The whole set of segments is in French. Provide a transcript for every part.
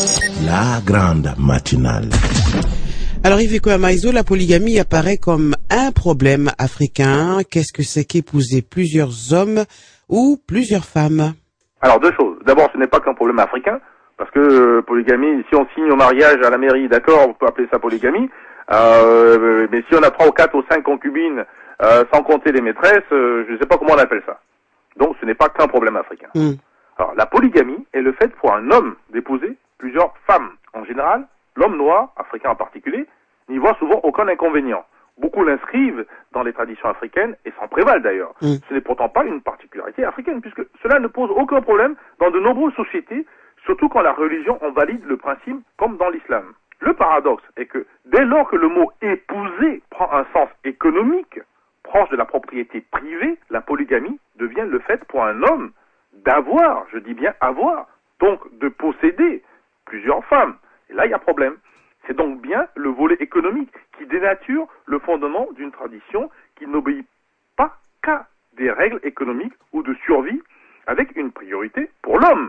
La grande matinale. Alors Yves Kwamaïzo, la polygamie apparaît comme un problème africain. Qu'est-ce que c'est qu'épouser plusieurs hommes ou plusieurs femmes? Alors deux choses. D'abord, ce n'est pas qu'un problème africain, parce que polygamie, si on signe au mariage à la mairie, d'accord, on peut appeler ça polygamie, mais si on a 3 ou 4 ou 5 concubines, sans compter les maîtresses, je ne sais pas comment on appelle ça. Donc ce n'est pas qu'un problème africain. Alors la polygamie est le fait pour un homme d'épouser plusieurs femmes. En général, l'homme noir, africain en particulier, n'y voit souvent aucun inconvénient. Beaucoup l'inscrivent dans les traditions africaines et s'en prévalent d'ailleurs. Ce n'est pourtant pas une particularité africaine, puisque cela ne pose aucun problème dans de nombreuses sociétés, surtout quand la religion en valide le principe, comme dans l'islam. Le paradoxe est que dès lors que le mot épouser prend un sens économique, proche de la propriété privée, la polygamie devient le fait pour un homme d'avoir, je dis bien avoir, donc de posséder plusieurs femmes. Et là, il y a problème. C'est donc bien le volet économique qui dénature le fondement d'une tradition qui n'obéit pas qu'à des règles économiques ou de survie avec une priorité pour l'homme.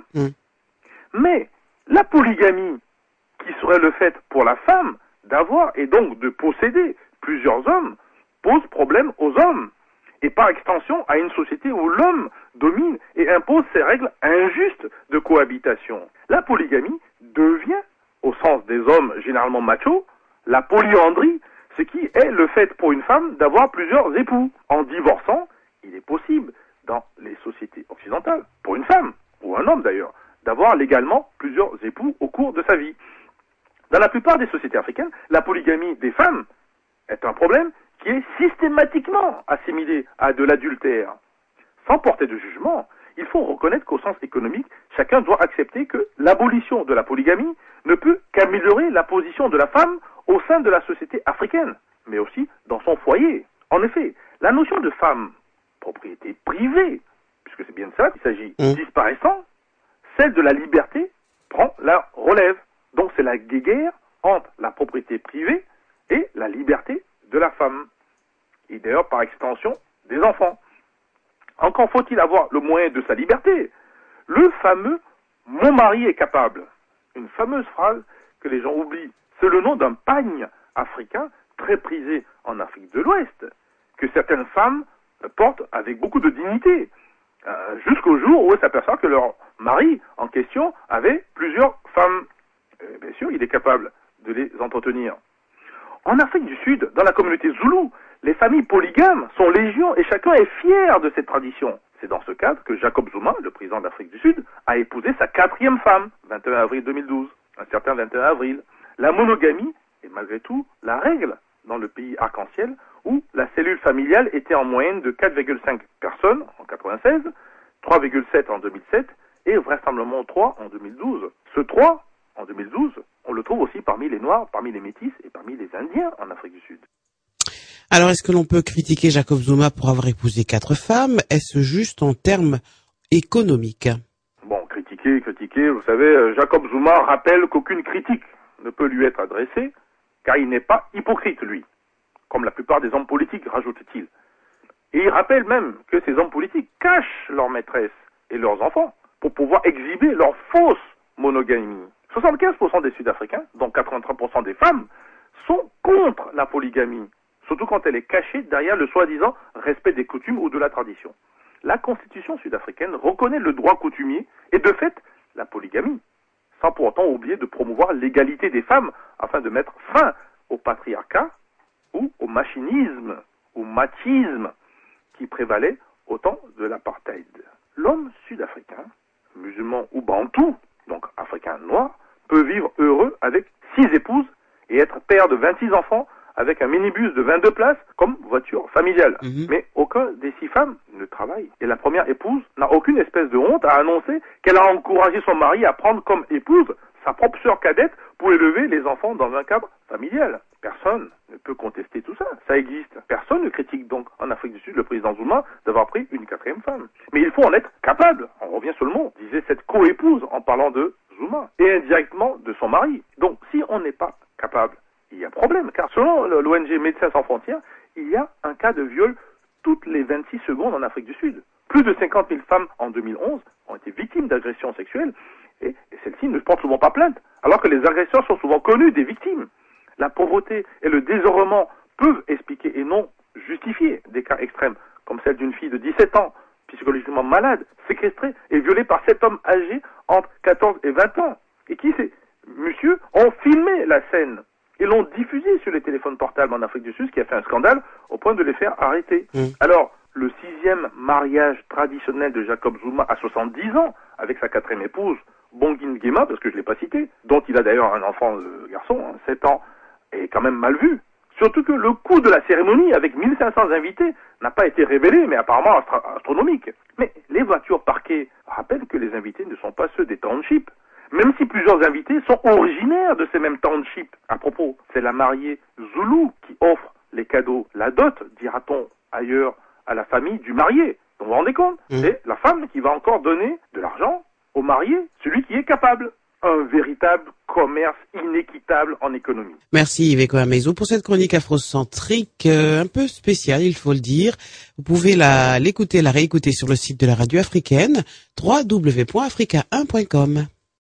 Mais la polygamie, qui serait le fait pour la femme d'avoir et donc de posséder plusieurs hommes, pose problème aux hommes et par extension à une société où l'homme domine et impose ses règles injustes de cohabitation. La polygamie devient, au sens des hommes généralement machos, la polyandrie, ce qui est le fait pour une femme d'avoir plusieurs époux. En divorçant, il est possible, dans les sociétés occidentales, pour une femme, ou un homme d'ailleurs, d'avoir légalement plusieurs époux au cours de sa vie. Dans la plupart des sociétés africaines, la polygamie des femmes est un problème qui est systématiquement assimilé à de l'adultère. Sans porter de jugement, il faut reconnaître qu'au sens économique, chacun doit accepter que l'abolition de la polygamie ne peut qu'améliorer la position de la femme au sein de la société africaine, mais aussi dans son foyer. En effet, la notion de femme, propriété privée, puisque c'est bien de ça qu'il s'agit, disparaissant, celle de la liberté prend la relève. Donc c'est la guéguerre entre la propriété privée et la liberté de la femme. Et d'ailleurs, par extension, des enfants. Encore faut-il avoir le moyen de sa liberté. Le fameux « mon mari est capable », une fameuse phrase que les gens oublient. C'est le nom d'un pagne africain très prisé en Afrique de l'Ouest, que certaines femmes portent avec beaucoup de dignité, jusqu'au jour où elles s'aperçoivent que leur mari en question avait plusieurs femmes. Bien sûr, il est capable de les entretenir. En Afrique du Sud, dans la communauté zoulou, les familles polygames sont légion et chacun est fier de cette tradition. C'est dans ce cadre que Jacob Zuma, le président d'Afrique du Sud, a épousé sa 4e femme, 21 avril 2012, un certain 21 avril. La monogamie est malgré tout la règle dans le pays arc-en-ciel où la cellule familiale était en moyenne de 4,5 personnes en 1996, 3,7 en 2007 et vraisemblablement 3 en 2012. Ce 3 en 2012, on le trouve aussi parmi les Noirs, parmi les Métis et parmi les Indiens en Afrique du Sud. Alors, est-ce que l'on peut critiquer Jacob Zuma pour avoir épousé 4 femmes? Est-ce juste en termes économiques? Bon, critiquer, vous savez, Jacob Zuma rappelle qu'aucune critique ne peut lui être adressée, car il n'est pas hypocrite, lui, comme la plupart des hommes politiques, rajoute-t-il. Et il rappelle même que ces hommes politiques cachent leurs maîtresses et leurs enfants pour pouvoir exhiber leur fausse monogamie. 75% des Sud-Africains, dont 83% des femmes, sont contre la polygamie, surtout quand elle est cachée derrière le soi-disant respect des coutumes ou de la tradition. La Constitution sud-africaine reconnaît le droit coutumier et de fait la polygamie, sans pour autant oublier de promouvoir l'égalité des femmes afin de mettre fin au patriarcat ou au machinisme, au machisme qui prévalait au temps de l'apartheid. L'homme sud-africain, musulman ou bantou, donc africain noir, peut vivre heureux avec 6 épouses et être père de 26 enfants avec un minibus de 22 places comme voiture familiale. Mais aucun des 6 femmes ne travaille. Et la première épouse n'a aucune espèce de honte à annoncer qu'elle a encouragé son mari à prendre comme épouse sa propre sœur cadette pour élever les enfants dans un cadre familial. Personne ne peut contester tout ça. Ça existe. Personne ne critique donc en Afrique du Sud le président Zuma d'avoir pris une 4e femme. Mais il faut en être capable. On revient sur le mot. Disait cette co-épouse en parlant de Zuma et indirectement de son mari. Donc si on n'est pas capable, il y a problème, car selon l'ONG Médecins sans frontières, il y a un cas de viol toutes les 26 secondes en Afrique du Sud. Plus de 50 000 femmes en 2011 ont été victimes d'agressions sexuelles et celles-ci ne portent souvent pas plainte, alors que les agressions sont souvent connues des victimes. La pauvreté et le désœuvrement peuvent expliquer et non justifier des cas extrêmes, comme celle d'une fille de 17 ans, psychologiquement malade, séquestrée et violée par 7 hommes âgés entre 14 et 20 ans. Et qui, ces messieurs, ont filmé la scène et l'ont diffusée sur les téléphones portables en Afrique du Sud, ce qui a fait un scandale au point de les faire arrêter. Alors, le 6e mariage traditionnel de Jacob Zuma à 70 ans, avec sa 4e épouse, Bongi Nguema, parce que je ne l'ai pas cité, dont il a d'ailleurs un enfant garçon, 7 ans, est quand même mal vu. Surtout que le coût de la cérémonie, avec 1500 invités, n'a pas été révélé, mais apparemment astronomique. Mais les voitures parquées rappellent que les invités ne sont pas ceux des townships, même si plusieurs invités sont originaires de ces mêmes townships. À propos, c'est la mariée Zoulou qui offre les cadeaux, la dot, dira-t-on ailleurs, à la famille du marié. Vous vous rendez compte? C'est la femme qui va encore donner de l'argent au marié, celui qui est capable. Un véritable commerce inéquitable en économie. Merci Iveco Amaizou pour cette chronique afrocentrique un peu spéciale, il faut le dire. Vous pouvez la réécouter sur le site de la radio africaine, www.africa1.com.